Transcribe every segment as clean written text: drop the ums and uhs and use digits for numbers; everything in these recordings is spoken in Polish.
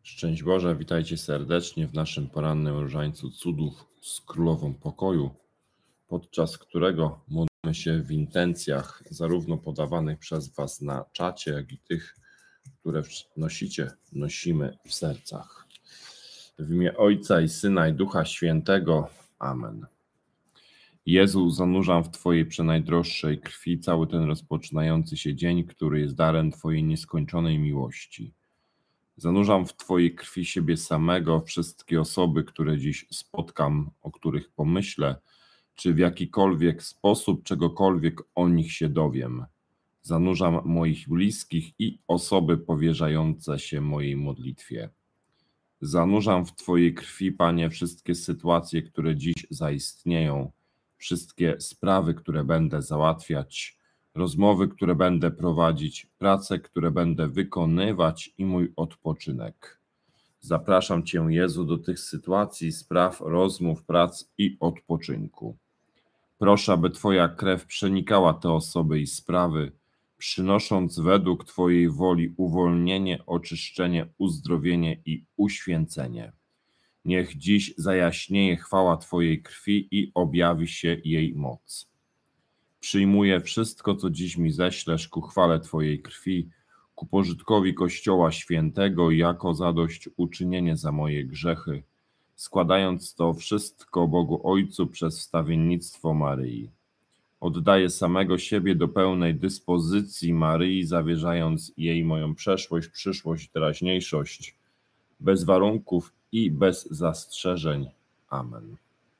Szczęść Boże, witajcie serdecznie w naszym porannym różańcu cudów z Królową Pokoju, podczas którego modlimy się w intencjach zarówno podawanych przez Was na czacie, jak i tych, które nosimy w sercach. W imię Ojca i Syna i Ducha Świętego. Amen. Jezu, zanurzam w Twojej przenajdroższej krwi cały ten rozpoczynający się dzień, który jest darem Twojej nieskończonej miłości. Zanurzam w Twojej krwi siebie samego, wszystkie osoby, które dziś spotkam, o których pomyślę, czy w jakikolwiek sposób czegokolwiek o nich się dowiem. Zanurzam moich bliskich i osoby powierzające się mojej modlitwie. Zanurzam w Twojej krwi, Panie, wszystkie sytuacje, które dziś zaistnieją, wszystkie sprawy, które będę załatwiać, rozmowy, które będę prowadzić, prace, które będę wykonywać i mój odpoczynek. Zapraszam Cię, Jezu, do tych sytuacji, spraw, rozmów, prac i odpoczynku. Proszę, aby Twoja krew przenikała te osoby i sprawy, przynosząc według Twojej woli uwolnienie, oczyszczenie, uzdrowienie i uświęcenie. Niech dziś zajaśnieje chwała Twojej krwi i objawi się jej moc. Przyjmuję wszystko, co dziś mi ześlesz ku chwale Twojej krwi, ku pożytkowi Kościoła Świętego jako zadośćuczynienie za moje grzechy, składając to wszystko Bogu Ojcu przez wstawiennictwo Maryi. Oddaję samego siebie do pełnej dyspozycji Maryi, zawierzając jej moją przeszłość, przyszłość, teraźniejszość, bez warunków i bez zastrzeżeń. Amen.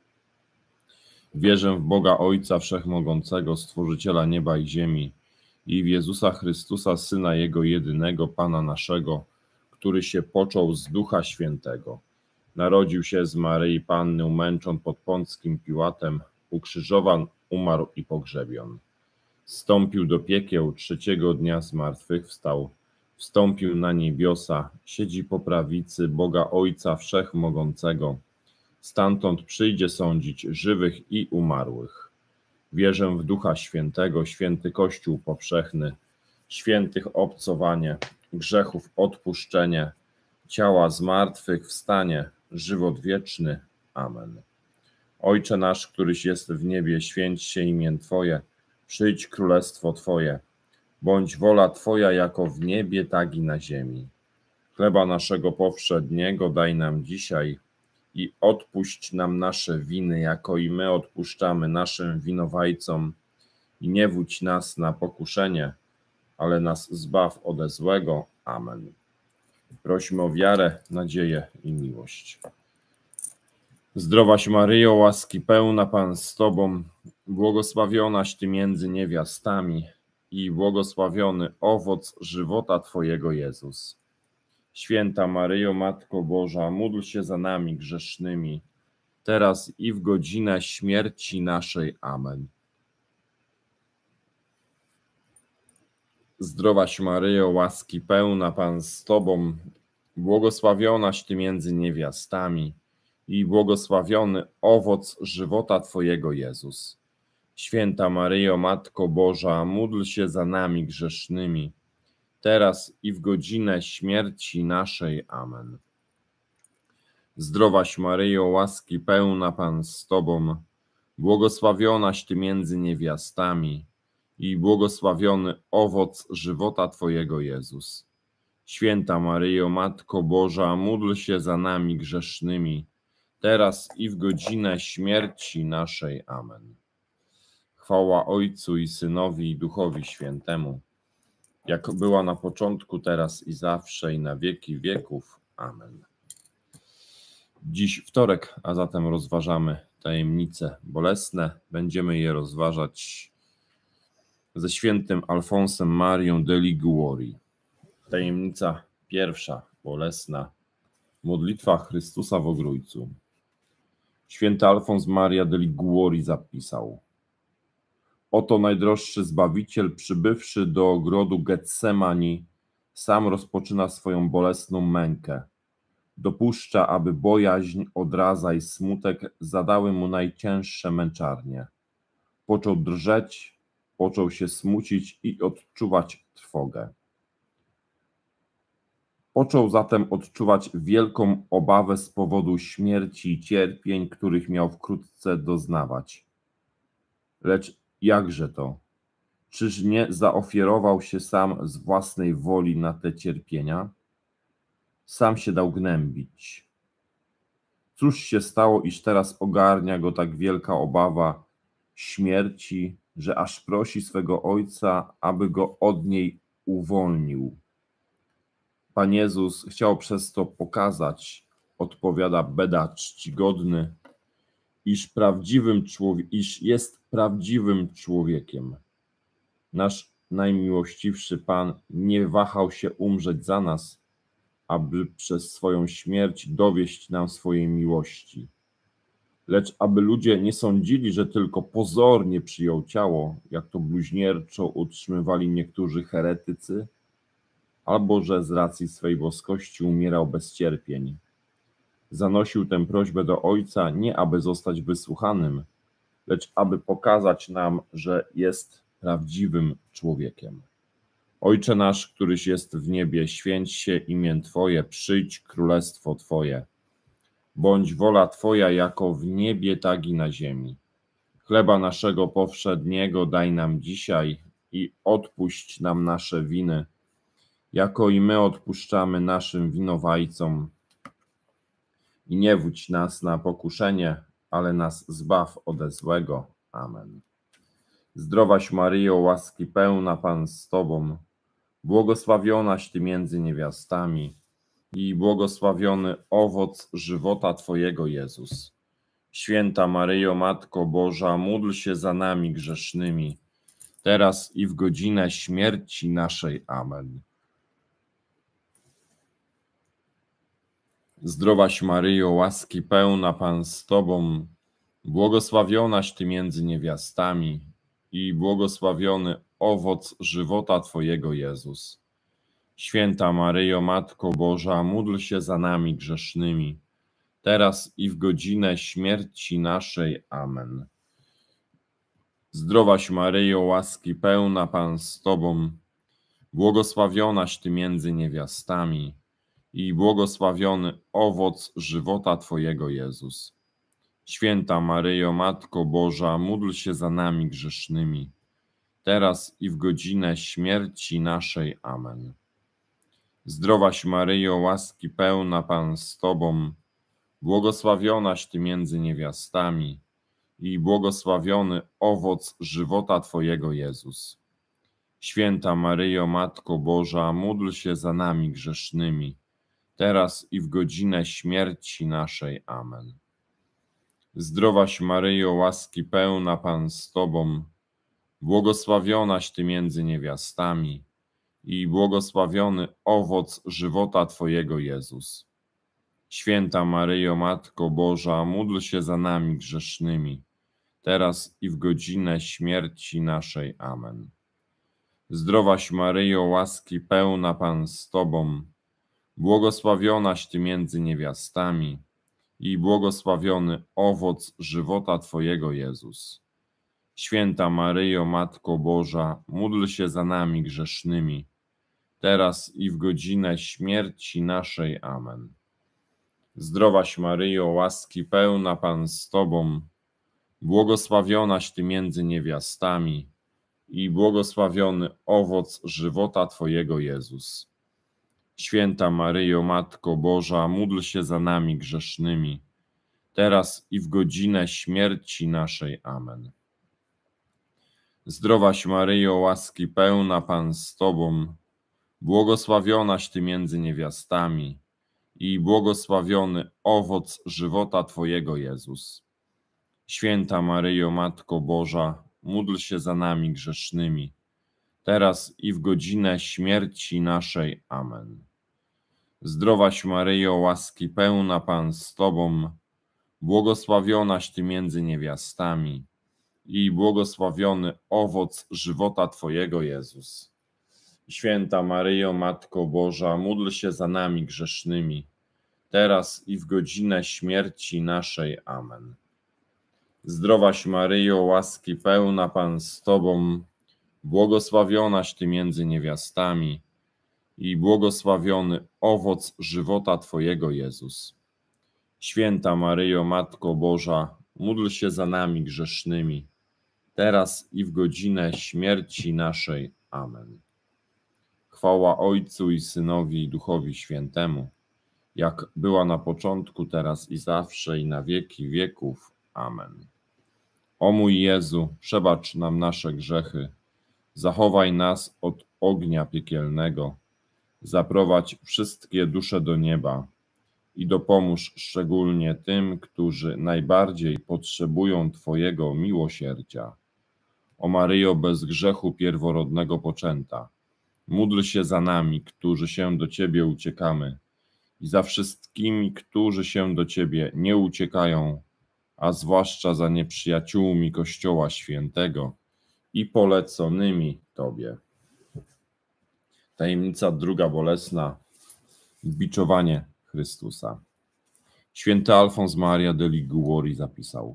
Wierzę w Boga Ojca Wszechmogącego, Stworzyciela nieba i ziemi, i w Jezusa Chrystusa, Syna Jego jedynego, Pana naszego, który się począł z Ducha Świętego. Narodził się z Maryi Panny, umęczon pod Pąckim Piłatem, ukrzyżowan, umarł i pogrzebion. Zstąpił do piekieł, trzeciego dnia zmartwychwstał, wstąpił na niebiosa, siedzi po prawicy Boga Ojca Wszechmogącego. Stamtąd przyjdzie sądzić żywych i umarłych. Wierzę w Ducha Świętego, święty Kościół powszechny, świętych obcowanie, grzechów odpuszczenie, ciała zmartwychwstanie, żywot wieczny. Amen. Ojcze nasz, któryś jest w niebie, święć się imię Twoje, przyjdź królestwo Twoje, bądź wola Twoja jako w niebie, tak i na ziemi. Chleba naszego powszedniego daj nam dzisiaj i odpuść nam nasze winy, jako i my odpuszczamy naszym winowajcom. I nie wódź nas na pokuszenie, ale nas zbaw ode złego. Amen. Prośmy o wiarę, nadzieję i miłość. Zdrowaś Maryjo, łaski pełna, Pan z Tobą, błogosławionaś Ty między niewiastami i błogosławiony owoc żywota Twojego, Jezus. Święta Maryjo, Matko Boża, módl się za nami grzesznymi, teraz i w godzinę śmierci naszej. Amen. Zdrowaś Maryjo, łaski pełna, Pan z Tobą, błogosławionaś Ty między niewiastami i błogosławiony owoc żywota Twojego, Jezus. Święta Maryjo, Matko Boża, módl się za nami grzesznymi, teraz i w godzinę śmierci naszej. Amen. Zdrowaś Maryjo, łaski pełna, Pan z Tobą, błogosławionaś Ty między niewiastami i błogosławiony owoc żywota Twojego, Jezus. Święta Maryjo, Matko Boża, módl się za nami grzesznymi, teraz i w godzinę śmierci naszej. Amen. Chwała Ojcu i Synowi i Duchowi Świętemu, jak była na początku, teraz i zawsze, i na wieki wieków. Amen. Dziś wtorek, a zatem rozważamy tajemnice bolesne. Będziemy je rozważać ze świętym Alfonsem Marią de Liguori. Tajemnica pierwsza, bolesna. Modlitwa Chrystusa w Ogrójcu. Święty Alfons Maria de Liguori zapisał: Oto najdroższy Zbawiciel, przybywszy do ogrodu Getsemani, sam rozpoczyna swoją bolesną mękę. Dopuszcza, aby bojaźń, odraza i smutek zadały mu najcięższe męczarnie. Począł drżeć, począł się smucić i odczuwać trwogę. Począł zatem odczuwać wielką obawę z powodu śmierci i cierpień, których miał wkrótce doznawać. Lecz jakże to? Czyż nie zaofiarował się sam z własnej woli na te cierpienia? Sam się dał gnębić. Cóż się stało, iż teraz ogarnia go tak wielka obawa śmierci, że aż prosi swego Ojca, aby go od niej uwolnił? Pan Jezus chciał przez to pokazać, odpowiada Beda czcigodny, iż jest prawdziwym człowiekiem. Nasz najmiłościwszy Pan nie wahał się umrzeć za nas, aby przez swoją śmierć dowieść nam swojej miłości. Lecz aby ludzie nie sądzili, że tylko pozornie przyjął ciało, jak to bluźnierczo utrzymywali niektórzy heretycy, albo że z racji swej boskości umierał bez cierpień. Zanosił tę prośbę do Ojca nie aby zostać wysłuchanym, lecz aby pokazać nam, że jest prawdziwym człowiekiem. Ojcze nasz, któryś jest w niebie, święć się imię Twoje, przyjdź królestwo Twoje. Bądź wola Twoja jako w niebie, tak i na ziemi. Chleba naszego powszedniego daj nam dzisiaj i odpuść nam nasze winy, jako i my odpuszczamy naszym winowajcom. I nie wódź nas na pokuszenie, ale nas zbaw ode złego. Amen. Zdrowaś Maryjo, łaski pełna, Pan z Tobą, błogosławionaś Ty między niewiastami i błogosławiony owoc żywota Twojego, Jezus. Święta Maryjo, Matko Boża, módl się za nami grzesznymi, teraz i w godzinę śmierci naszej. Amen. Zdrowaś Maryjo, łaski pełna, Pan z Tobą, błogosławionaś Ty między niewiastami i błogosławiony owoc żywota Twojego, Jezus. Święta Maryjo, Matko Boża, módl się za nami grzesznymi, teraz i w godzinę śmierci naszej. Amen. Zdrowaś Maryjo, łaski pełna, Pan z Tobą, błogosławionaś Ty między niewiastami i błogosławiony owoc żywota Twojego, Jezus. Święta Maryjo, Matko Boża, módl się za nami grzesznymi, teraz i w godzinę śmierci naszej. Amen. Zdrowaś Maryjo, łaski pełna, Pan z Tobą, błogosławionaś Ty między niewiastami i błogosławiony owoc żywota Twojego, Jezus. Święta Maryjo, Matko Boża, módl się za nami grzesznymi, teraz i w godzinę śmierci naszej. Amen. Zdrowaś Maryjo, łaski pełna, Pan z Tobą, błogosławionaś Ty między niewiastami i błogosławiony owoc żywota Twojego, Jezus. Święta Maryjo, Matko Boża, módl się za nami grzesznymi, teraz i w godzinę śmierci naszej. Amen. Zdrowaś Maryjo, łaski pełna, Pan z Tobą, błogosławionaś Ty między niewiastami i błogosławiony owoc żywota Twojego, Jezus. Święta Maryjo, Matko Boża, módl się za nami grzesznymi, teraz i w godzinę śmierci naszej. Amen. Zdrowaś Maryjo, łaski pełna, Pan z Tobą, błogosławionaś Ty między niewiastami i błogosławiony owoc żywota Twojego, Jezus. Święta Maryjo, Matko Boża, módl się za nami grzesznymi, teraz i w godzinę śmierci naszej. Amen. Zdrowaś Maryjo, łaski pełna, Pan z Tobą, błogosławionaś Ty między niewiastami i błogosławiony owoc żywota Twojego, Jezus. Święta Maryjo, Matko Boża, módl się za nami grzesznymi, teraz i w godzinę śmierci naszej. Amen. Zdrowaś Maryjo, łaski pełna, Pan z Tobą, błogosławionaś Ty między niewiastami i błogosławiony owoc żywota Twojego, Jezus. Święta Maryjo, Matko Boża, módl się za nami grzesznymi, teraz i w godzinę śmierci naszej. Amen. Zdrowaś Maryjo, łaski pełna, Pan z Tobą, błogosławionaś Ty między niewiastami i błogosławiony owoc żywota Twojego, Jezus. Święta Maryjo, Matko Boża, módl się za nami grzesznymi, teraz i w godzinę śmierci naszej. Amen. Chwała Ojcu i Synowi i Duchowi Świętemu, jak była na początku, teraz i zawsze, i na wieki wieków. Amen. O mój Jezu, przebacz nam nasze grzechy, zachowaj nas od ognia piekielnego, zaprowadź wszystkie dusze do nieba i dopomóż szczególnie tym, którzy najbardziej potrzebują Twojego miłosierdzia. O Maryjo, bez grzechu pierworodnego poczęta, módl się za nami, którzy się do Ciebie uciekamy, i za wszystkimi, którzy się do Ciebie nie uciekają, a zwłaszcza za nieprzyjaciółmi Kościoła Świętego i poleconymi Tobie. Tajemnica druga bolesna. Biczowanie Chrystusa. Święty Alfons Maria de Liguori zapisał: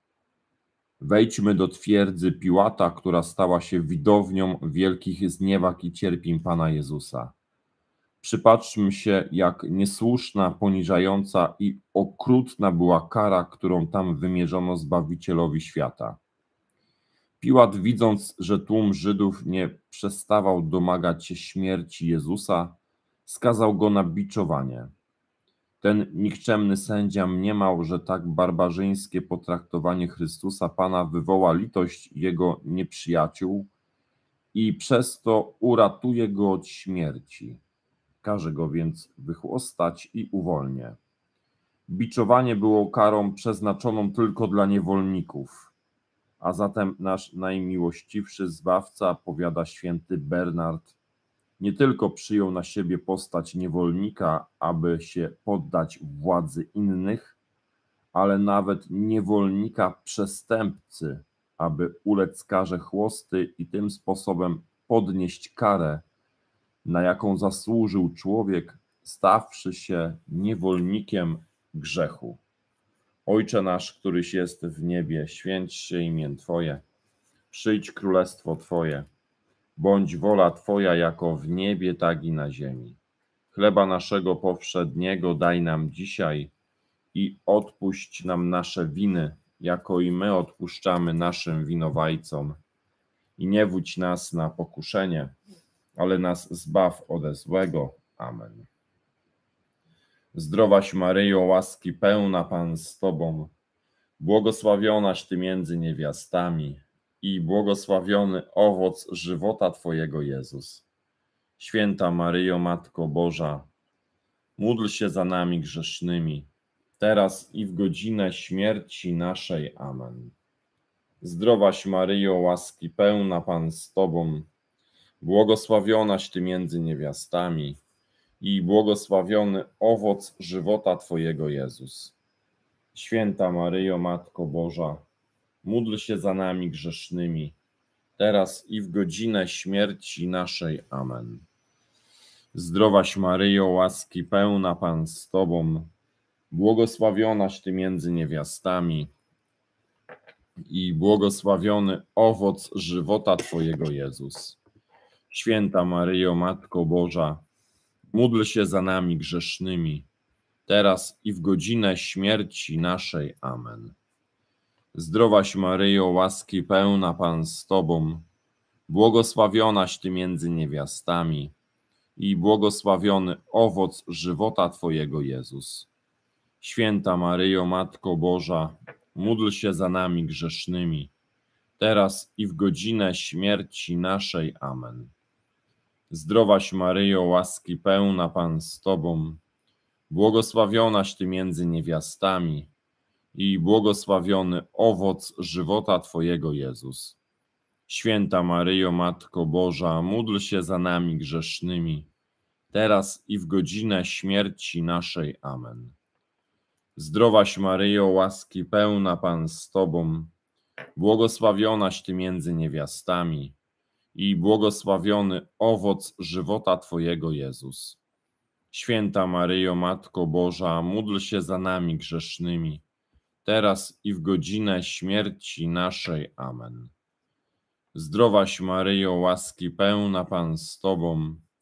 wejdźmy do twierdzy Piłata, która stała się widownią wielkich zniewag i cierpień Pana Jezusa. Przypatrzmy się, jak niesłuszna, poniżająca i okrutna była kara, którą tam wymierzono Zbawicielowi świata. Piłat, widząc, że tłum Żydów nie przestawał domagać się śmierci Jezusa, skazał go na biczowanie. Ten nikczemny sędzia mniemał, że tak barbarzyńskie potraktowanie Chrystusa Pana wywoła litość jego nieprzyjaciół i przez to uratuje go od śmierci. Każe go więc wychłostać i uwolnię. Biczowanie było karą przeznaczoną tylko dla niewolników, a zatem nasz najmiłościwszy Zbawca, powiada święty Bernard, nie tylko przyjął na siebie postać niewolnika, aby się poddać władzy innych, ale nawet niewolnika przestępcy, aby ulec karze chłosty i tym sposobem podnieść karę, na jaką zasłużył człowiek, stawszy się niewolnikiem grzechu. Ojcze nasz, któryś jest w niebie, święć się imię Twoje, przyjdź królestwo Twoje, bądź wola Twoja jako w niebie, tak i na ziemi. Chleba naszego powszedniego daj nam dzisiaj i odpuść nam nasze winy, jako i my odpuszczamy naszym winowajcom. I nie wódź nas na pokuszenie, ale nas zbaw ode złego. Amen. Zdrowaś Maryjo, łaski pełna, Pan z Tobą, błogosławionaś Ty między niewiastami i błogosławiony owoc żywota Twojego, Jezus. Święta Maryjo, Matko Boża, módl się za nami grzesznymi, teraz i w godzinę śmierci naszej. Amen. Zdrowaś Maryjo, łaski pełna, Pan z Tobą, błogosławionaś Ty między niewiastami i błogosławiony owoc żywota Twojego, Jezus. Święta Maryjo, Matko Boża, módl się za nami grzesznymi, teraz i w godzinę śmierci naszej. Amen. Zdrowaś Maryjo, łaski pełna, Pan z Tobą, błogosławionaś Ty między niewiastami i błogosławiony owoc żywota Twojego, Jezus. Święta Maryjo, Matko Boża, módl się za nami grzesznymi, teraz i w godzinę śmierci naszej. Amen. Zdrowaś Maryjo, łaski pełna, Pan z Tobą, błogosławionaś Ty między niewiastami i błogosławiony owoc żywota Twojego, Jezus. Święta Maryjo, Matko Boża, módl się za nami grzesznymi, teraz i w godzinę śmierci naszej. Amen. Zdrowaś Maryjo, łaski pełna, Pan z Tobą, błogosławionaś Ty między niewiastami i błogosławiony owoc żywota Twojego, Jezus. Święta Maryjo, Matko Boża, módl się za nami grzesznymi, teraz i w godzinę śmierci naszej. Amen. Zdrowaś Maryjo, łaski pełna, Pan z Tobą, błogosławionaś Ty między niewiastami i błogosławiony owoc żywota Twojego, Jezus. Święta Maryjo, Matko Boża, módl się za nami grzesznymi, teraz i w godzinę śmierci naszej. Amen. Zdrowaś Maryjo, łaski pełna, Pan z Tobą,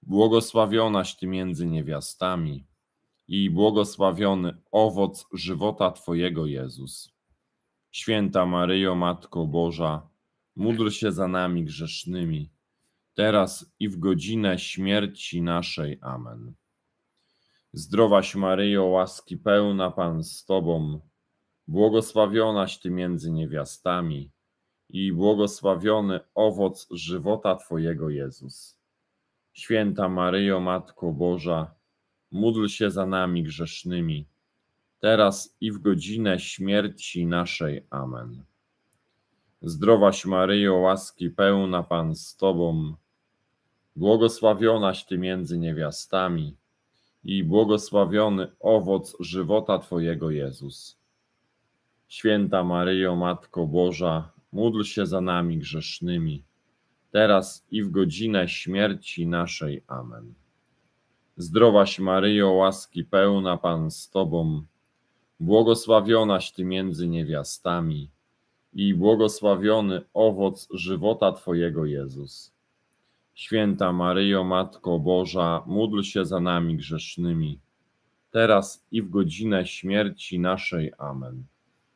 błogosławionaś Ty między niewiastami i błogosławiony owoc żywota Twojego, Jezus. Święta Maryjo, Matko Boża, módl się za nami grzesznymi, teraz i w godzinę śmierci naszej. Amen. Zdrowaś Maryjo, łaski pełna, Pan z Tobą, błogosławionaś Ty między niewiastami i błogosławiony owoc żywota Twojego, Jezus. Święta Maryjo, Matko Boża, módl się za nami grzesznymi, teraz i w godzinę śmierci naszej. Amen. Zdrowaś Maryjo, łaski pełna, Pan z Tobą, błogosławionaś Ty między niewiastami i błogosławiony owoc żywota Twojego, Jezus. Święta Maryjo, Matko Boża, módl się za nami grzesznymi, teraz i w godzinę śmierci naszej. Amen. Zdrowaś Maryjo, łaski pełna, Pan z Tobą, błogosławionaś Ty między niewiastami i błogosławiony owoc żywota Twojego, Jezus. Święta Maryjo, Matko Boża, módl się za nami grzesznymi, teraz i w godzinę śmierci naszej. Amen.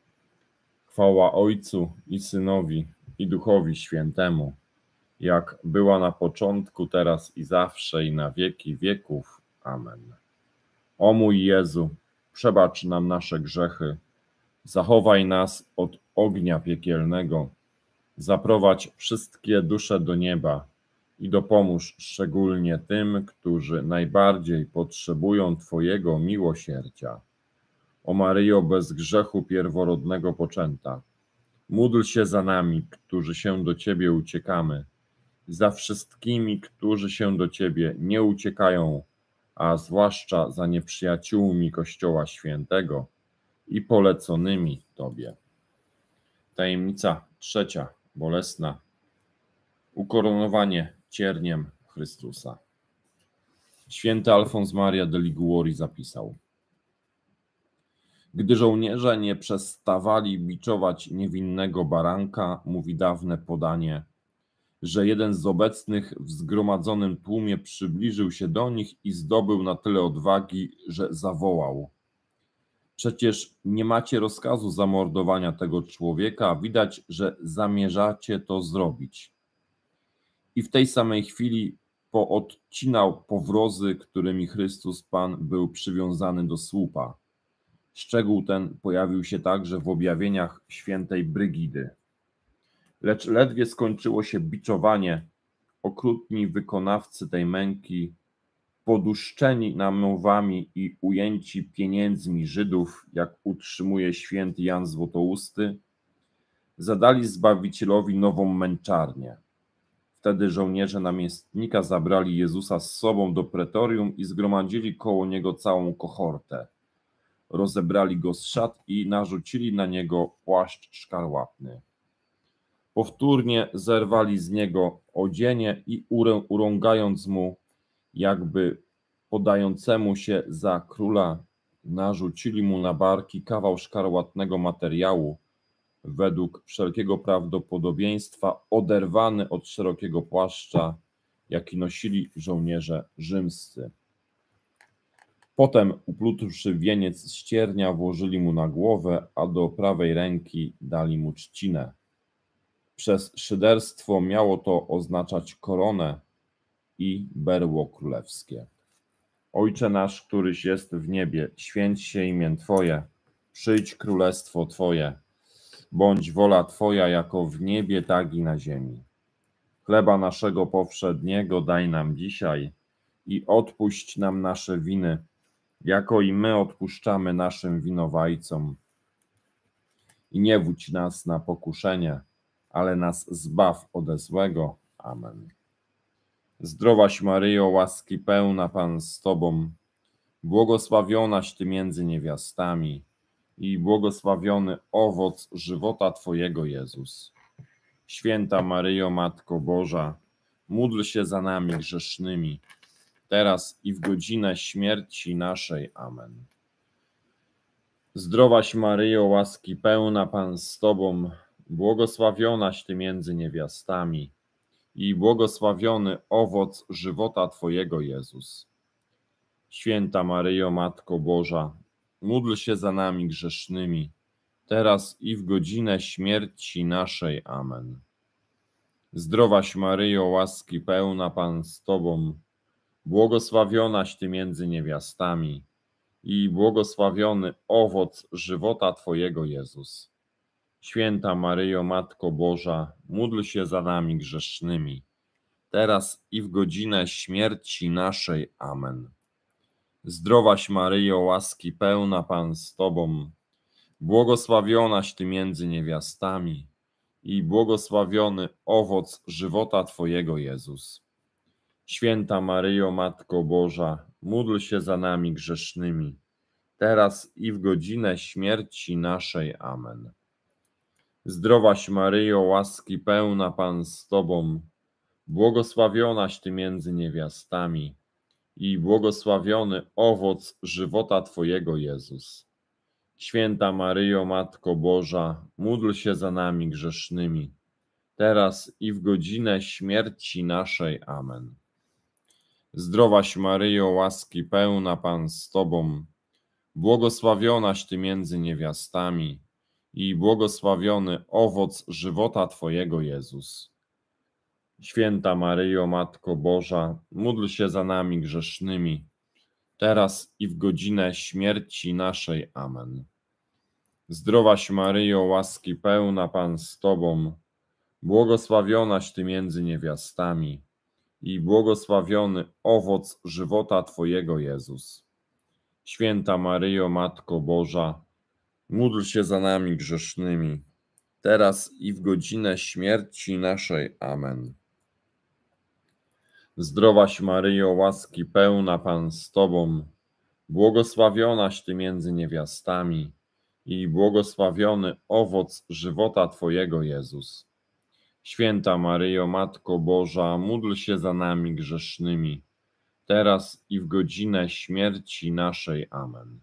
Chwała Ojcu i Synowi, i Duchowi Świętemu, jak była na początku, teraz i zawsze, i na wieki wieków. Amen. O mój Jezu, przebacz nam nasze grzechy, zachowaj nas od ognia piekielnego, zaprowadź wszystkie dusze do nieba i dopomóż szczególnie tym, którzy najbardziej potrzebują Twojego miłosierdzia. O Maryjo, bez grzechu pierworodnego poczęta, módl się za nami, którzy się do Ciebie uciekamy, za wszystkimi, którzy się do Ciebie nie uciekają, a zwłaszcza za nieprzyjaciółmi Kościoła Świętego i poleconymi Tobie. Tajemnica trzecia, bolesna. Ukoronowanie cierniem Chrystusa. Święty Alfons Maria de Liguori zapisał: gdy żołnierze nie przestawali biczować niewinnego baranka, mówi dawne podanie, że jeden z obecnych w zgromadzonym tłumie przybliżył się do nich i zdobył na tyle odwagi, że zawołał: przecież nie macie rozkazu zamordowania tego człowieka, widać, że zamierzacie to zrobić. I w tej samej chwili poodcinał powrozy, którymi Chrystus Pan był przywiązany do słupa. Szczegół ten pojawił się także w objawieniach świętej Brygidy. Lecz ledwie skończyło się biczowanie, okrutni wykonawcy tej męki, poduszczeni namowami i ujęci pieniędzmi Żydów, jak utrzymuje święty Jan Złotousty, zadali Zbawicielowi nową męczarnię. Wtedy żołnierze namiestnika zabrali Jezusa z sobą do pretorium i zgromadzili koło niego całą kohortę. Rozebrali go z szat i narzucili na niego płaszcz szkarłatny. Powtórnie zerwali z niego odzienie i urągając mu, jakby podającemu się za króla, narzucili mu na barki kawał szkarłatnego materiału, według wszelkiego prawdopodobieństwa oderwany od szerokiego płaszcza, jaki nosili żołnierze rzymscy. Potem, uplutwszy wieniec z ściernia, włożyli mu na głowę, a do prawej ręki dali mu trzcinę. Przez szyderstwo miało to oznaczać koronę i berło królewskie. Ojcze nasz, któryś jest w niebie, święć się imię Twoje, przyjdź królestwo Twoje, bądź wola Twoja jako w niebie, tak i na ziemi. Chleba naszego powszedniego daj nam dzisiaj i odpuść nam nasze winy, jako i my odpuszczamy naszym winowajcom. I nie wódź nas na pokuszenie, ale nas zbaw ode złego. Amen. Zdrowaś Maryjo, łaski pełna, Pan z Tobą, błogosławionaś Ty między niewiastami i błogosławiony owoc żywota Twojego, Jezus. Święta Maryjo, Matko Boża, módl się za nami grzesznymi, teraz i w godzinę śmierci naszej. Amen. Zdrowaś Maryjo, łaski pełna, Pan z Tobą, błogosławionaś Ty między niewiastami i błogosławiony owoc żywota Twojego, Jezus. Święta Maryjo, Matko Boża, módl się za nami grzesznymi, teraz i w godzinę śmierci naszej. Amen. Zdrowaś Maryjo, łaski pełna, Pan z Tobą, błogosławionaś Ty między niewiastami i błogosławiony owoc żywota Twojego, Jezus. Święta Maryjo, Matko Boża, módl się za nami grzesznymi, teraz i w godzinę śmierci naszej. Amen. Zdrowaś Maryjo, łaski pełna, Pan z Tobą, błogosławionaś Ty między niewiastami i błogosławiony owoc żywota Twojego, Jezus. Święta Maryjo, Matko Boża, módl się za nami grzesznymi, teraz i w godzinę śmierci naszej. Amen. Zdrowaś Maryjo, łaski pełna, Pan z Tobą, błogosławionaś Ty między niewiastami i błogosławiony owoc żywota Twojego, Jezus. Święta Maryjo, Matko Boża, módl się za nami grzesznymi, teraz i w godzinę śmierci naszej. Amen. Zdrowaś Maryjo, łaski pełna, Pan z Tobą, błogosławionaś Ty między niewiastami i błogosławiony owoc żywota Twojego, Jezus. Święta Maryjo, Matko Boża, módl się za nami grzesznymi, teraz i w godzinę śmierci naszej. Amen. Zdrowaś Maryjo, łaski pełna, Pan z Tobą, błogosławionaś Ty między niewiastami i błogosławiony owoc żywota Twojego, Jezus. Święta Maryjo, Matko Boża, módl się za nami grzesznymi, teraz i w godzinę śmierci naszej. Amen. Zdrowaś Maryjo, łaski pełna, Pan z Tobą, błogosławionaś Ty między niewiastami i błogosławiony owoc żywota Twojego, Jezus. Święta Maryjo, Matko Boża, módl się za nami grzesznymi, teraz i w godzinę śmierci naszej. Amen.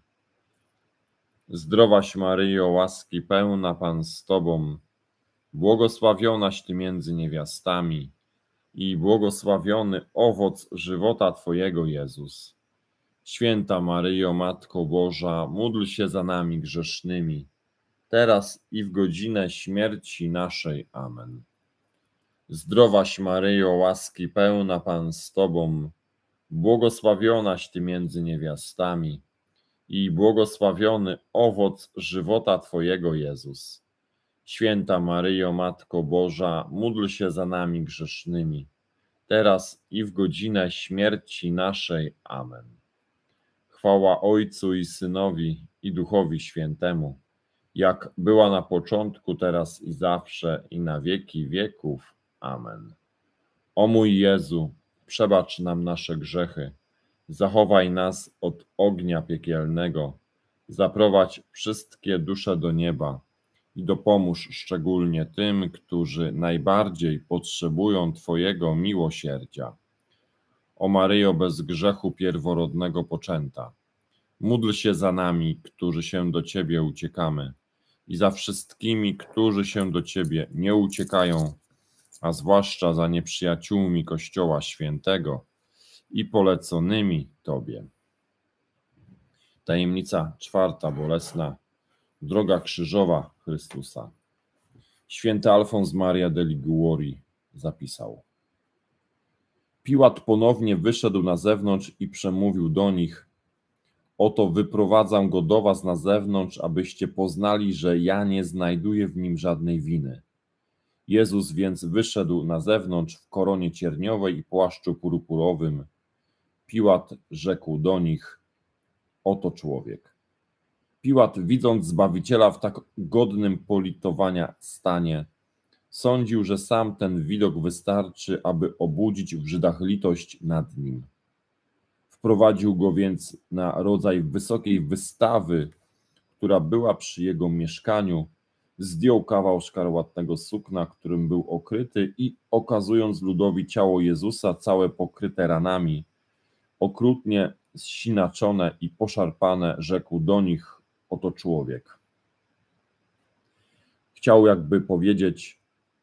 Zdrowaś Maryjo, łaski pełna, Pan z Tobą, błogosławionaś Ty między niewiastami i błogosławiony owoc żywota Twojego, Jezus. Święta Maryjo, Matko Boża, módl się za nami grzesznymi, teraz i w godzinę śmierci naszej. Amen. Zdrowaś Maryjo, łaski pełna, Pan z Tobą, błogosławionaś Ty między niewiastami i błogosławiony owoc żywota Twojego, Jezus. Święta Maryjo, Matko Boża, módl się za nami grzesznymi, teraz i w godzinę śmierci naszej. Amen. Chwała Ojcu i Synowi, i Duchowi Świętemu, jak była na początku, teraz i zawsze, i na wieki wieków. Amen. O mój Jezu, przebacz nam nasze grzechy, zachowaj nas od ognia piekielnego, zaprowadź wszystkie dusze do nieba i dopomóż szczególnie tym, którzy najbardziej potrzebują Twojego miłosierdzia. O Maryjo, bez grzechu pierworodnego poczęta, módl się za nami, którzy się do Ciebie uciekamy, i za wszystkimi, którzy się do Ciebie nie uciekają, a zwłaszcza za nieprzyjaciółmi Kościoła Świętego i poleconymi Tobie. Tajemnica czwarta bolesna. Droga krzyżowa Chrystusa. Święty Alfons Maria de Liguori zapisał: Piłat ponownie wyszedł na zewnątrz i przemówił do nich: Oto wyprowadzam go do was na zewnątrz, abyście poznali, że ja nie znajduję w nim żadnej winy. Jezus więc wyszedł na zewnątrz w koronie cierniowej i płaszczu purpurowym. Piłat rzekł do nich: Oto człowiek. Piłat, widząc Zbawiciela w tak godnym politowania stanie, sądził, że sam ten widok wystarczy, aby obudzić w Żydach litość nad nim. Wprowadził go więc na rodzaj wysokiej wystawy, która była przy jego mieszkaniu, zdjął kawał szkarłatnego sukna, którym był okryty, i okazując ludowi ciało Jezusa całe pokryte ranami, okrutnie zsinaczone i poszarpane, rzekł do nich: Oto człowiek. Chciał jakby powiedzieć: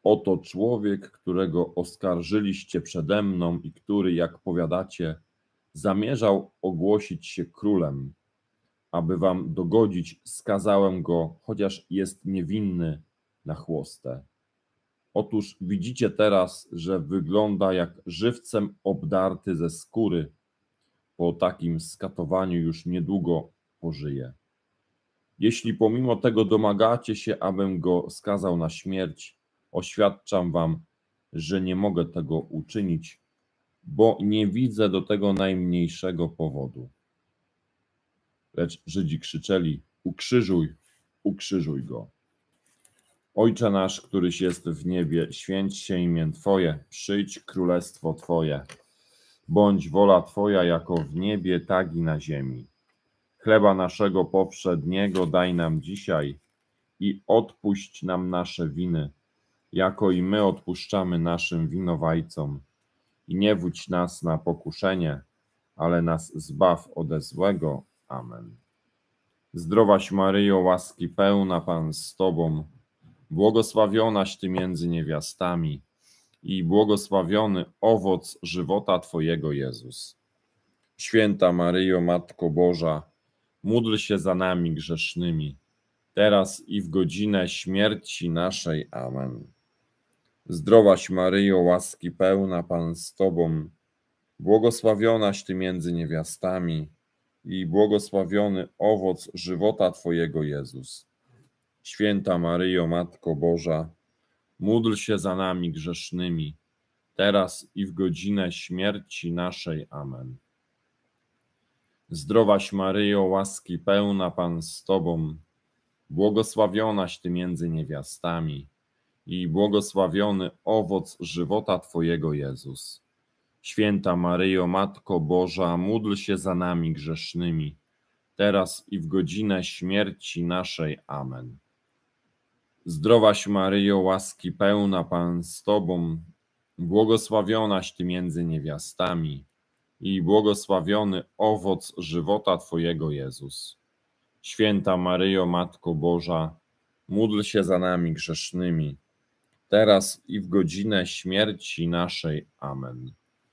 Oto człowiek, którego oskarżyliście przede mną i który, jak powiadacie, zamierzał ogłosić się królem. Aby wam dogodzić, skazałem go, chociaż jest niewinny, na chłostę. Otóż widzicie teraz, że wygląda jak żywcem obdarty ze skóry. Po takim skatowaniu już niedługo pożyje. Jeśli pomimo tego domagacie się, abym go skazał na śmierć, oświadczam wam, że nie mogę tego uczynić, bo nie widzę do tego najmniejszego powodu. Lecz Żydzi krzyczeli: ukrzyżuj, ukrzyżuj go. Ojcze nasz, któryś jest w niebie, święć się imię Twoje, przyjdź królestwo Twoje. Bądź wola Twoja jako w niebie, tak i na ziemi. Chleba naszego powszedniego daj nam dzisiaj i odpuść nam nasze winy, jako i my odpuszczamy naszym winowajcom. I nie wódź nas na pokuszenie, ale nas zbaw ode złego. Amen. Zdrowaś Maryjo, łaski pełna, Pan z Tobą, błogosławionaś Ty między niewiastami i błogosławiony owoc żywota Twojego, Jezus. Święta Maryjo, Matko Boża, módl się za nami grzesznymi, teraz i w godzinę śmierci naszej. Amen. Zdrowaś Maryjo, łaski pełna, Pan z Tobą, błogosławionaś Ty między niewiastami i błogosławiony owoc żywota Twojego, Jezus. Święta Maryjo, Matko Boża, módl się za nami grzesznymi, teraz i w godzinę śmierci naszej. Amen. Zdrowaś Maryjo, łaski pełna, Pan z Tobą, błogosławionaś Ty między niewiastami i błogosławiony owoc żywota Twojego, Jezus. Święta Maryjo, Matko Boża, módl się za nami grzesznymi, teraz i w godzinę śmierci naszej. Amen. Zdrowaś Maryjo, łaski pełna, Pan z Tobą, błogosławionaś Ty między niewiastami i błogosławiony owoc żywota Twojego, Jezus. Święta Maryjo, Matko Boża, módl się za nami grzesznymi, teraz i w godzinę śmierci naszej. Amen.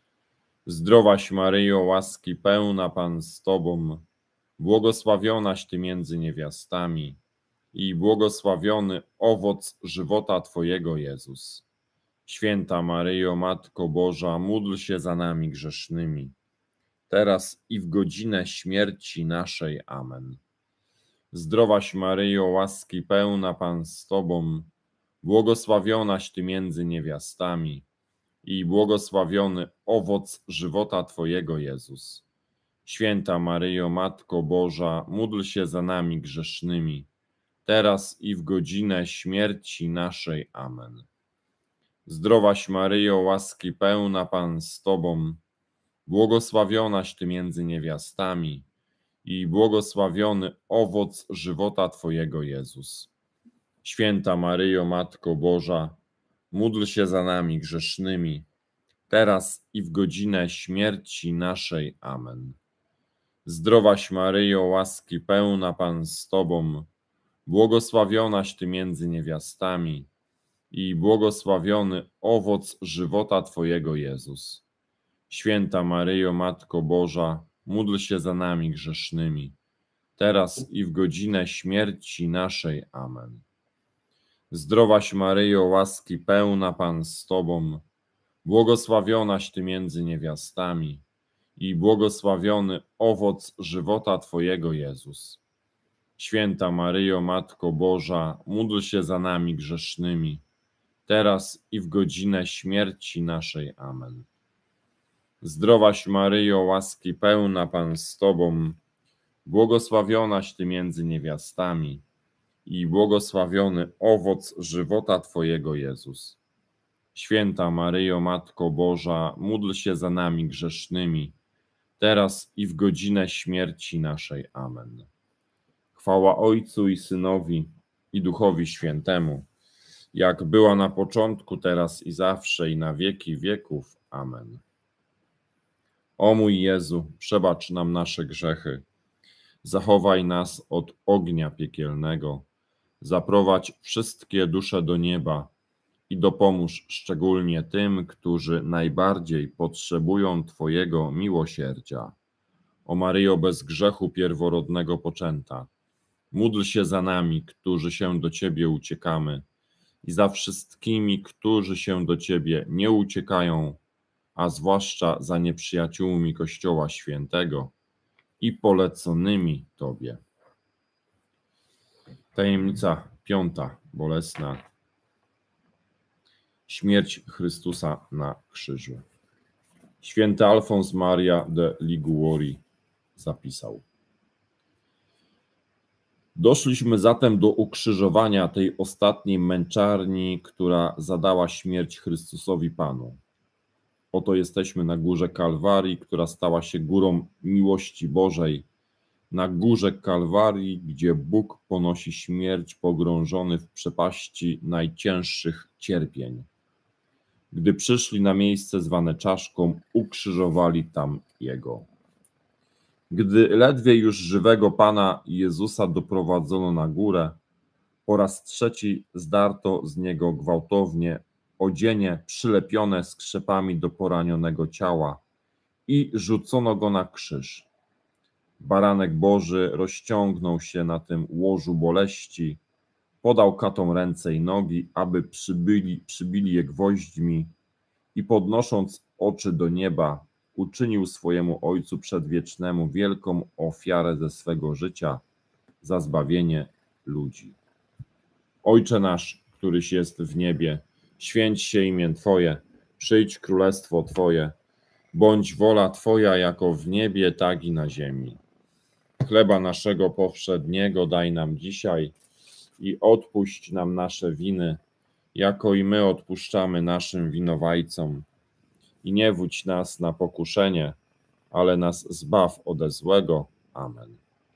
Zdrowaś Maryjo, łaski pełna, Pan z Tobą, błogosławionaś Ty między niewiastami i błogosławiony owoc żywota Twojego, Jezus. Święta Maryjo, Matko Boża, módl się za nami grzesznymi, teraz i w godzinę śmierci naszej. Amen. Zdrowaś Maryjo, łaski pełna, Pan z Tobą, błogosławionaś Ty między niewiastami i błogosławiony owoc żywota Twojego, Jezus. Święta Maryjo, Matko Boża, módl się za nami grzesznymi, teraz i w godzinę śmierci naszej. Amen. Zdrowaś Maryjo, łaski pełna, Pan z Tobą, błogosławionaś Ty między niewiastami i błogosławiony owoc żywota Twojego, Jezus. Święta Maryjo, Matko Boża, módl się za nami grzesznymi, teraz i w godzinę śmierci naszej. Amen. Zdrowaś Maryjo, łaski pełna, Pan z Tobą, błogosławionaś Ty między niewiastami i błogosławiony owoc żywota Twojego, Jezus. Święta Maryjo, Matko Boża, módl się za nami grzesznymi, teraz i w godzinę śmierci naszej. Amen. Zdrowaś Maryjo, łaski pełna, Pan z Tobą, błogosławionaś Ty między niewiastami i błogosławiony owoc żywota Twojego, Jezus. Święta Maryjo, Matko Boża, módl się za nami grzesznymi, teraz i w godzinę śmierci naszej. Amen. Zdrowaś Maryjo, łaski pełna, Pan z Tobą, błogosławionaś Ty między niewiastami i błogosławiony owoc żywota Twojego, Jezus. Święta Maryjo, Matko Boża, módl się za nami grzesznymi, teraz i w godzinę śmierci naszej. Amen. Chwała Ojcu i Synowi, i Duchowi Świętemu, jak była na początku, teraz i zawsze, i na wieki wieków. Amen. O mój Jezu, przebacz nam nasze grzechy, zachowaj nas od ognia piekielnego, zaprowadź wszystkie dusze do nieba i dopomóż szczególnie tym, którzy najbardziej potrzebują Twojego miłosierdzia. O Maryjo bez grzechu pierworodnego poczęta, módl się za nami, którzy się do Ciebie uciekamy, i za wszystkimi, którzy się do Ciebie nie uciekają, a zwłaszcza za nieprzyjaciółmi Kościoła Świętego i poleconymi Tobie. Tajemnica piąta, bolesna. Śmierć Chrystusa na krzyżu. Święty Alfons Maria de Liguori zapisał: doszliśmy zatem do ukrzyżowania tej ostatniej męczarni, która zadała śmierć Chrystusowi Panu. Oto jesteśmy na górze Kalwarii, która stała się górą miłości Bożej, na górze Kalwarii, gdzie Bóg ponosi śmierć pogrążony w przepaści najcięższych cierpień. Gdy przyszli na miejsce zwane czaszką, ukrzyżowali tam Jego. Gdy ledwie już żywego Pana Jezusa doprowadzono na górę, po raz trzeci zdarto z Niego gwałtownie odzienie przylepione skrzepami do poranionego ciała i rzucono Go na krzyż. Baranek Boży rozciągnął się na tym łożu boleści, podał katom ręce i nogi, aby przybili je gwoźdźmi i podnosząc oczy do nieba, uczynił swojemu Ojcu Przedwiecznemu wielką ofiarę ze swego życia za zbawienie ludzi. Ojcze nasz, któryś jest w niebie, święć się imię Twoje, przyjdź królestwo Twoje, bądź wola Twoja jako w niebie, tak i na ziemi. Chleba naszego powszedniego daj nam dzisiaj i odpuść nam nasze winy, jako i my odpuszczamy naszym winowajcom. I nie wódź nas na pokuszenie, ale nas zbaw ode złego. Amen.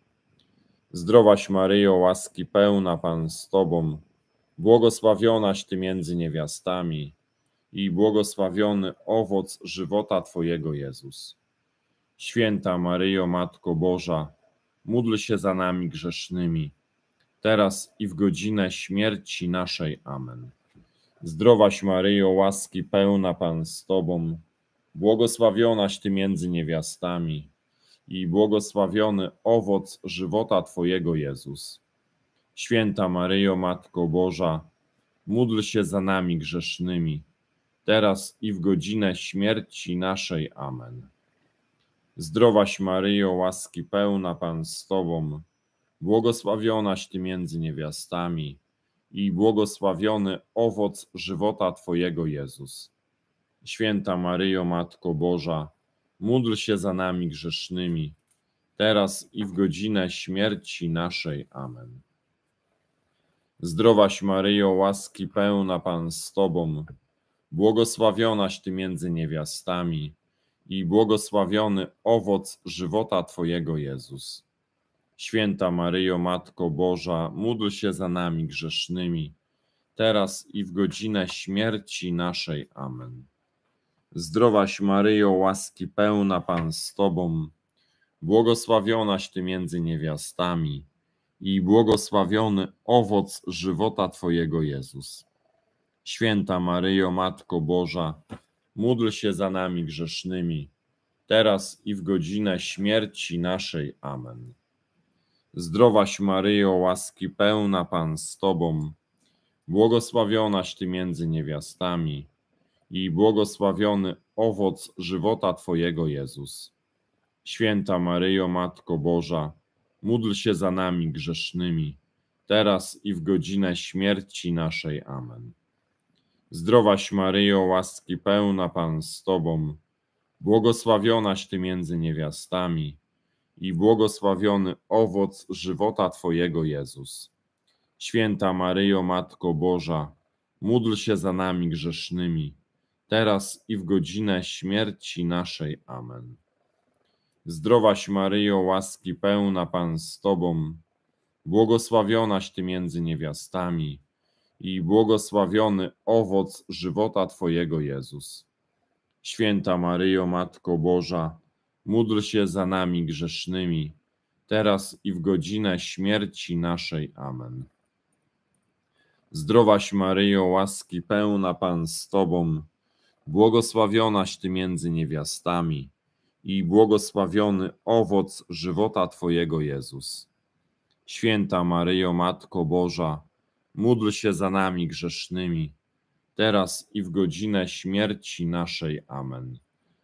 Zdrowaś Maryjo, łaski pełna, Pan z Tobą, błogosławionaś Ty między niewiastami i błogosławiony owoc żywota Twojego Jezus. Święta Maryjo, Matko Boża, módl się za nami grzesznymi, teraz i w godzinę śmierci naszej. Amen. Zdrowaś Maryjo, łaski pełna, Pan z Tobą, błogosławionaś Ty między niewiastami i błogosławiony owoc żywota Twojego Jezus. Święta Maryjo, Matko Boża, módl się za nami grzesznymi, teraz i w godzinę śmierci naszej. Amen. Zdrowaś Maryjo, łaski pełna, Pan z Tobą, błogosławionaś Ty między niewiastami i błogosławiony owoc żywota Twojego Jezus. Święta Maryjo, Matko Boża, módl się za nami grzesznymi, teraz i w godzinę śmierci naszej. Amen. Zdrowaś Maryjo, łaski pełna, Pan z Tobą, błogosławionaś Ty między niewiastami i błogosławiony owoc żywota Twojego Jezus. Święta Maryjo, Matko Boża, módl się za nami grzesznymi, teraz i w godzinę śmierci naszej. Amen. Zdrowaś Maryjo, łaski pełna, Pan z Tobą, błogosławionaś Ty między niewiastami i błogosławiony owoc żywota Twojego Jezus. Święta Maryjo, Matko Boża, módl się za nami grzesznymi, teraz i w godzinę śmierci naszej. Amen. Zdrowaś Maryjo, łaski pełna, Pan z Tobą, błogosławionaś Ty między niewiastami i błogosławiony owoc żywota Twojego Jezus. Święta Maryjo, Matko Boża, módl się za nami grzesznymi, teraz i w godzinę śmierci naszej. Amen. Zdrowaś Maryjo, łaski pełna, Pan z Tobą, błogosławionaś Ty między niewiastami i błogosławiony owoc żywota Twojego Jezus. Święta Maryjo, Matko Boża, módl się za nami grzesznymi, teraz i w godzinę śmierci naszej. Amen. Zdrowaś Maryjo, łaski pełna, Pan z Tobą, błogosławionaś Ty między niewiastami i błogosławiony owoc żywota Twojego Jezus. Święta Maryjo, Matko Boża, módl się za nami grzesznymi, teraz i w godzinę śmierci naszej. Amen. Zdrowaś Maryjo, łaski pełna Pan z Tobą, błogosławionaś Ty między niewiastami i błogosławiony owoc żywota Twojego Jezus. Święta Maryjo, Matko Boża, módl się za nami grzesznymi, teraz i w godzinę śmierci naszej. Amen.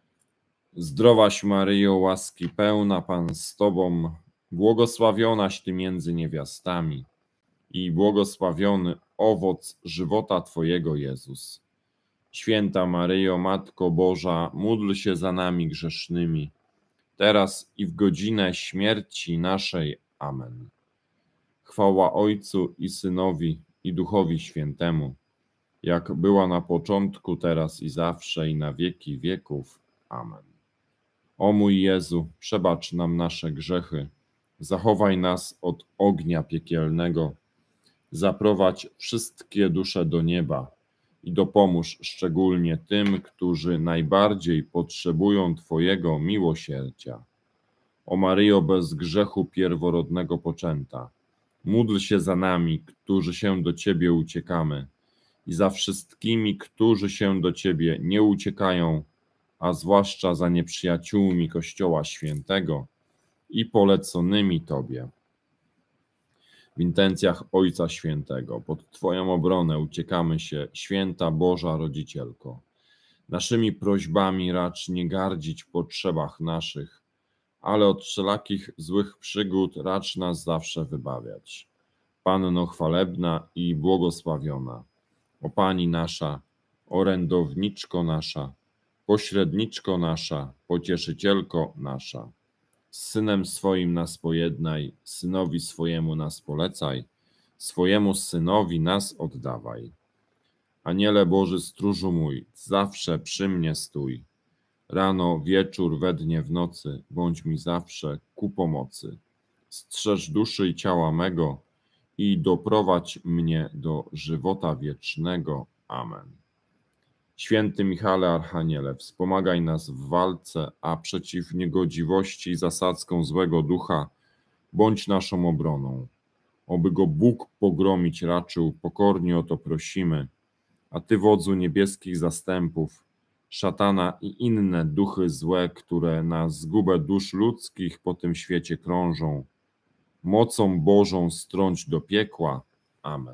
Zdrowaś Maryjo, łaski pełna Pan z Tobą, błogosławionaś Ty między niewiastami i błogosławiony owoc żywota Twojego Jezus. Święta Maryjo, Matko Boża, módl się za nami grzesznymi, teraz i w godzinę śmierci naszej. Amen. Chwała Ojcu i Synowi, i Duchowi Świętemu, jak była na początku, teraz i zawsze, i na wieki wieków. Amen. O mój Jezu, przebacz nam nasze grzechy, zachowaj nas od ognia piekielnego, zaprowadź wszystkie dusze do nieba i dopomóż szczególnie tym, którzy najbardziej potrzebują Twojego miłosierdzia. O Maryjo, bez grzechu pierworodnego poczęta, módl się za nami, którzy się do Ciebie uciekamy, i za wszystkimi, którzy się do Ciebie nie uciekają, a zwłaszcza za nieprzyjaciółmi Kościoła Świętego i poleconymi Tobie. W intencjach Ojca Świętego, pod Twoją obronę uciekamy się, Święta Boża Rodzicielko. Naszymi prośbami racz nie gardzić w potrzebach naszych, ale od wszelakich złych przygód racz nas zawsze wybawiać. Panno chwalebna i błogosławiona, o Pani nasza, orędowniczko nasza, pośredniczko nasza, pocieszycielko nasza. Z Synem swoim nas pojednaj, Synowi swojemu nas polecaj, swojemu Synowi nas oddawaj. Aniele Boży, stróżu mój, zawsze przy mnie stój. Rano, wieczór, we dnie, w nocy, bądź mi zawsze ku pomocy. Strzeż duszy i ciała mego i doprowadź mnie do żywota wiecznego. Amen. Święty Michale Archaniele, wspomagaj nas w walce, a przeciw niegodziwości i zasadzkom złego ducha bądź naszą obroną. Oby go Bóg pogromić raczył, pokornie o to prosimy. A Ty, wodzu niebieskich zastępów, szatana i inne duchy złe, które na zgubę dusz ludzkich po tym świecie krążą, mocą Bożą strąć do piekła. Amen.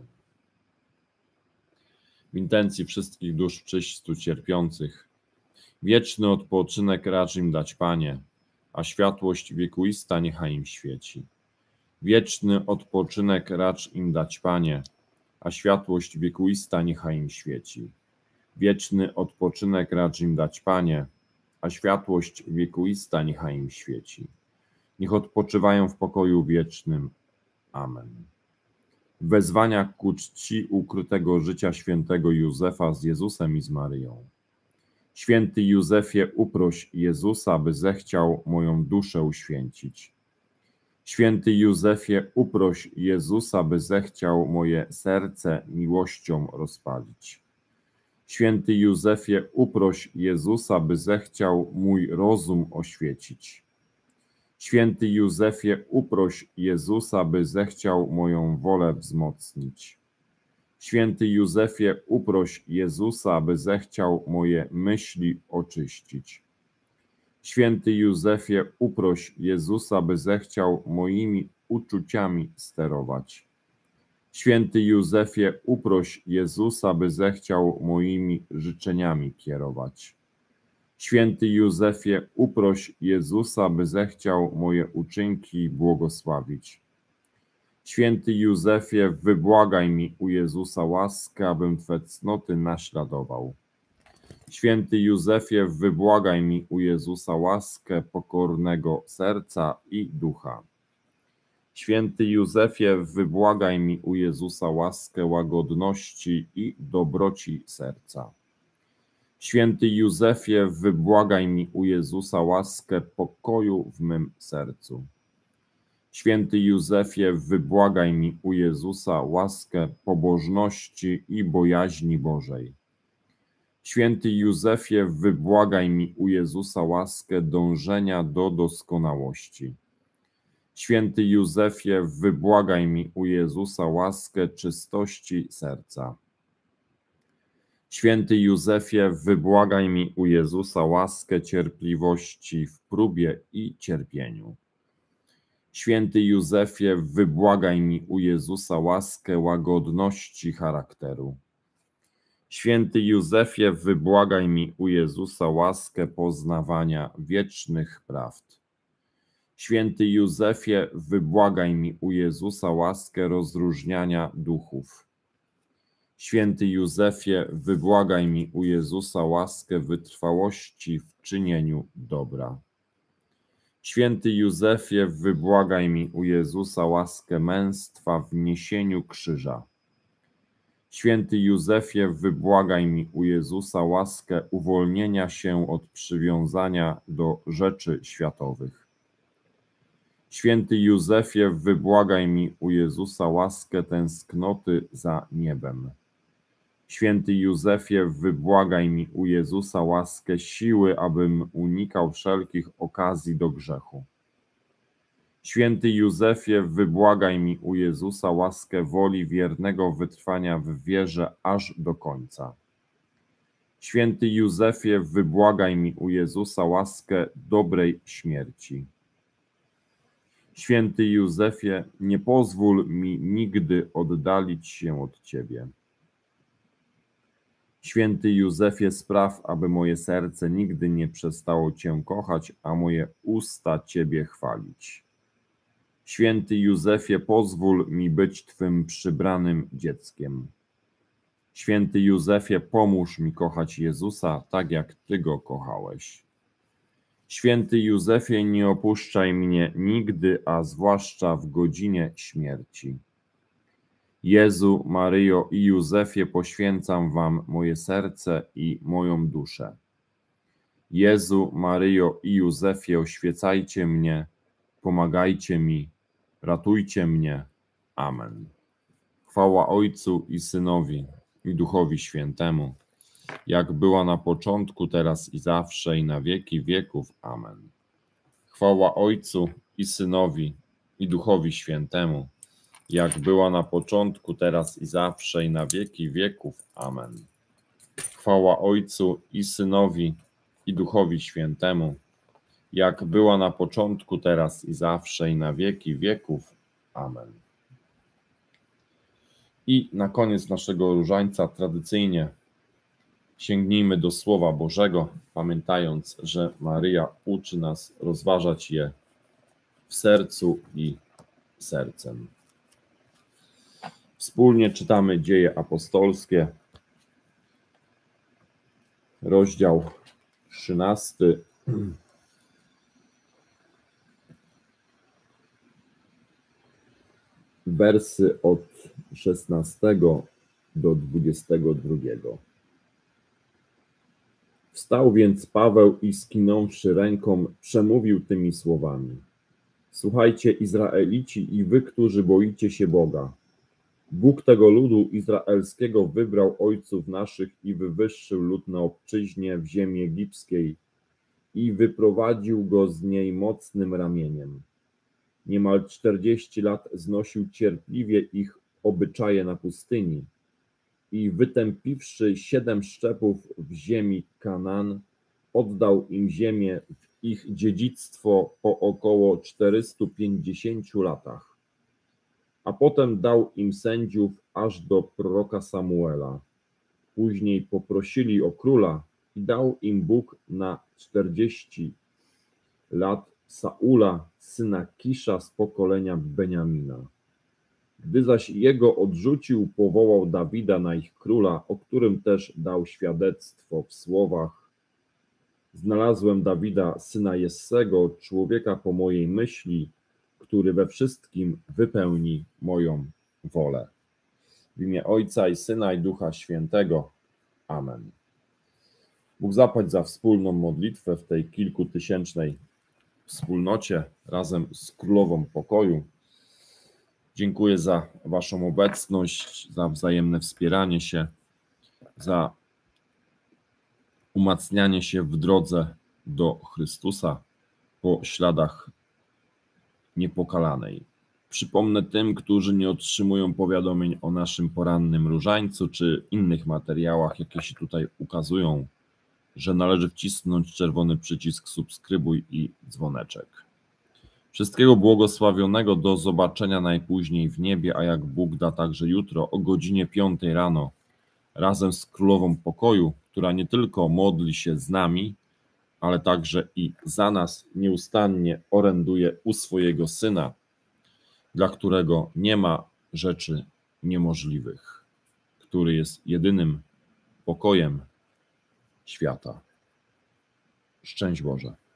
W intencji wszystkich dusz w czyśćcu cierpiących, wieczny odpoczynek racz im dać, Panie, a światłość wiekuista niechaj im świeci. Wieczny odpoczynek racz im dać, Panie, a światłość wiekuista niechaj im świeci. Wieczny odpoczynek racz im dać, Panie, a światłość wiekuista niechaj im świeci. Niech odpoczywają w pokoju wiecznym. Amen. Wezwania ku czci ukrytego życia świętego Józefa z Jezusem i z Maryją. Święty Józefie, uproś Jezusa, by zechciał moją duszę uświęcić. Święty Józefie, uproś Jezusa, by zechciał moje serce miłością rozpalić. Święty Józefie, uproś Jezusa, by zechciał mój rozum oświecić. Święty Józefie, uproś Jezusa, by zechciał moją wolę wzmocnić. Święty Józefie, uproś Jezusa, by zechciał moje myśli oczyścić. Święty Józefie, uproś Jezusa, by zechciał moimi uczuciami sterować. Święty Józefie, uproś Jezusa, by zechciał moimi życzeniami kierować. Święty Józefie, uproś Jezusa, by zechciał moje uczynki błogosławić. Święty Józefie, wybłagaj mi u Jezusa łaskę, abym Twe cnoty naśladował. Święty Józefie, wybłagaj mi u Jezusa łaskę pokornego serca i ducha. Święty Józefie, wybłagaj mi u Jezusa łaskę łagodności i dobroci serca. Święty Józefie, wybłagaj mi u Jezusa łaskę pokoju w mym sercu. Święty Józefie, wybłagaj mi u Jezusa łaskę pobożności i bojaźni Bożej. Święty Józefie, wybłagaj mi u Jezusa łaskę dążenia do doskonałości. Święty Józefie, wybłagaj mi u Jezusa łaskę czystości serca. Święty Józefie, wybłagaj mi u Jezusa łaskę cierpliwości w próbie i cierpieniu. Święty Józefie, wybłagaj mi u Jezusa łaskę łagodności charakteru. Święty Józefie, wybłagaj mi u Jezusa łaskę poznawania wiecznych prawd. Święty Józefie, wybłagaj mi u Jezusa łaskę rozróżniania duchów. Święty Józefie, wybłagaj mi u Jezusa łaskę wytrwałości w czynieniu dobra. Święty Józefie, wybłagaj mi u Jezusa łaskę męstwa w niesieniu krzyża. Święty Józefie, wybłagaj mi u Jezusa łaskę uwolnienia się od przywiązania do rzeczy światowych. Święty Józefie, wybłagaj mi u Jezusa łaskę tęsknoty za niebem. Święty Józefie, wybłagaj mi u Jezusa łaskę siły, abym unikał wszelkich okazji do grzechu. Święty Józefie, wybłagaj mi u Jezusa łaskę woli wiernego wytrwania w wierze aż do końca. Święty Józefie, wybłagaj mi u Jezusa łaskę dobrej śmierci. Święty Józefie, nie pozwól mi nigdy oddalić się od Ciebie. Święty Józefie, spraw, aby moje serce nigdy nie przestało Cię kochać, a moje usta Ciebie chwalić. Święty Józefie, pozwól mi być Twym przybranym dzieckiem. Święty Józefie, pomóż mi kochać Jezusa tak, jak Ty Go kochałeś. Święty Józefie, nie opuszczaj mnie nigdy, a zwłaszcza w godzinie śmierci. Jezu, Maryjo i Józefie, poświęcam Wam moje serce i moją duszę. Jezu, Maryjo i Józefie, oświecajcie mnie, pomagajcie mi, ratujcie mnie. Amen. Chwała Ojcu i Synowi, i Duchowi Świętemu, jak była na początku, teraz i zawsze, i na wieki wieków. Amen. Chwała Ojcu i Synowi, i Duchowi Świętemu, jak była na początku, teraz i zawsze, i na wieki wieków. Amen. Chwała Ojcu i Synowi, i Duchowi Świętemu, jak była na początku, teraz i zawsze, i na wieki wieków. Amen. I na koniec naszego różańca tradycyjnie sięgnijmy do Słowa Bożego, pamiętając, że Maryja uczy nas rozważać je w sercu i sercem. Wspólnie czytamy Dzieje Apostolskie, rozdział 13. Wersy od 16 do 22. Wstał więc Paweł i skinąwszy ręką, przemówił tymi słowami. Słuchajcie, Izraelici i wy, którzy boicie się Boga. Bóg tego ludu izraelskiego wybrał ojców naszych i wywyższył lud na obczyźnie w ziemi egipskiej i wyprowadził go z niej mocnym ramieniem. Niemal 40 lat znosił cierpliwie ich obyczaje na pustyni i wytępiwszy 7 szczepów w ziemi Kanaan, oddał im ziemię w ich dziedzictwo po około 450 latach. A potem dał im sędziów aż do proroka Samuela. Później poprosili o króla i dał im Bóg na 40 lat Saula, syna Kisza z pokolenia Beniamina. Gdy zaś jego odrzucił, powołał Dawida na ich króla, o którym też dał świadectwo w słowach: znalazłem Dawida, syna Jessego, człowieka po mojej myśli, który we wszystkim wypełni moją wolę. W imię Ojca i Syna i Ducha Świętego. Amen. Bóg zapłać za wspólną modlitwę w tej kilkutysięcznej wspólnocie razem z Królową Pokoju. Dziękuję za Waszą obecność, za wzajemne wspieranie się, za umacnianie się w drodze do Chrystusa po śladach niepokalanej. Przypomnę tym, którzy nie otrzymują powiadomień o naszym porannym różańcu czy innych materiałach, jakie się tutaj ukazują, że należy wcisnąć czerwony przycisk subskrybuj i dzwoneczek. Wszystkiego błogosławionego, do zobaczenia najpóźniej w niebie, a jak Bóg da także jutro o godzinie 5 rano, razem z Królową Pokoju, która nie tylko modli się z nami, ale także i za nas nieustannie oręduje u swojego Syna, dla którego nie ma rzeczy niemożliwych, który jest jedynym pokojem świata. Szczęść Boże.